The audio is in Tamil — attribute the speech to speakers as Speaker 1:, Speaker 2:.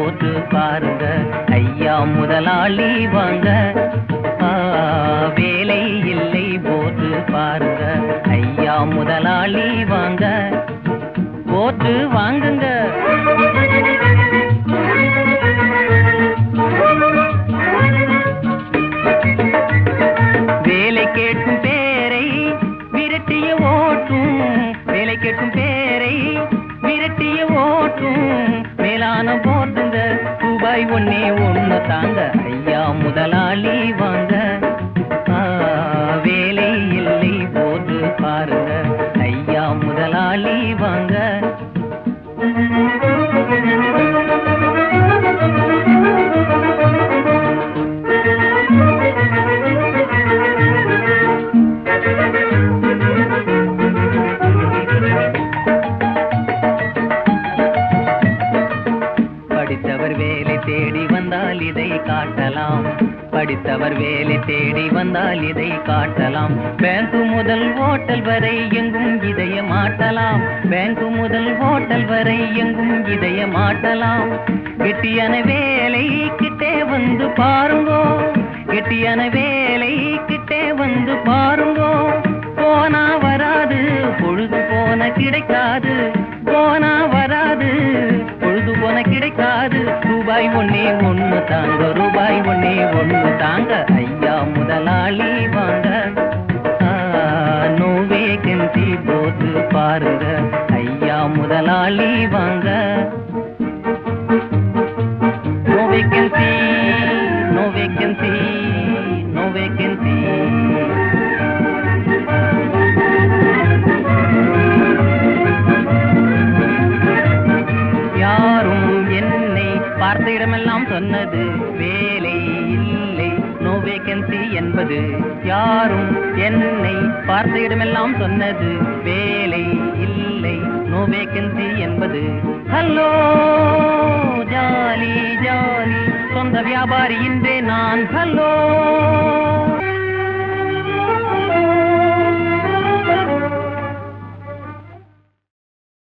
Speaker 1: போட்டு பாருங்க ஐயா முதலாளி வாங்க. வேலை இல்லை போட்டு பாருங்க ஐயா முதலாளி வாங்க, போட்டு வாங்குங்க. வேலை கேட்கும் பேரை விரட்டிய ஓட்டும், வேலை கேட்கும் பேரை விரட்டிய ஓட்டும் மேலான போட்டுங்க. ரூபாய் ஒன்னே ஒண்ணு தாங்க ஐயா முதலாளி வாங்க. வேலை இல்லை போட்டு பாருங்க ஐயா முதலாளி வாங்க. படித்தவர் வேலை தேடி வந்தால் இதை காட்டலாம், படித்தவர் வேலை தேடி வந்தால் இதை காட்டலாம். பேங்க் முதல் ஹோட்டல் வரை எங்கும் இதய மாட்டலாம், பேங்க் முதல் ஹோட்டல் வரை எங்கும் இதய மாட்டலாம். கெட்டியான வேலை கிட்டே வந்து பாருங்கோ, கெட்டியான வேலை கிட்டே வந்து பாருங்கோ. போனா வராது பொழுது போன கிடைக்காது, போனா வராது பொழுது போன கிடைக்காது. ரூபாய் ஒன்னே ஒண்ணு தாங்க, ரூபாய் ஒன்னே ஒண்ணு தாங்க ஐயா முதலாளி வாங்க. நோ வேகன்சி போட்டு பாருங்க ஐயா முதலாளி வாங்க. No vacancy, no vacancy, no vacancy. யாரும் என்னை பார்த்த இடமெல்லாம் சொன்னது வேலை இல்லை நோ வேகன்சி என்பது. யாரும் என்னை பார்த்த இடமெல்லாம் சொன்னது வேலை இல்லை நோ வேகன்சி என்பது. ஹலோ ஜாலி ஜாலி சொந்த வியாபாரி இன்றே நான். ஹலோ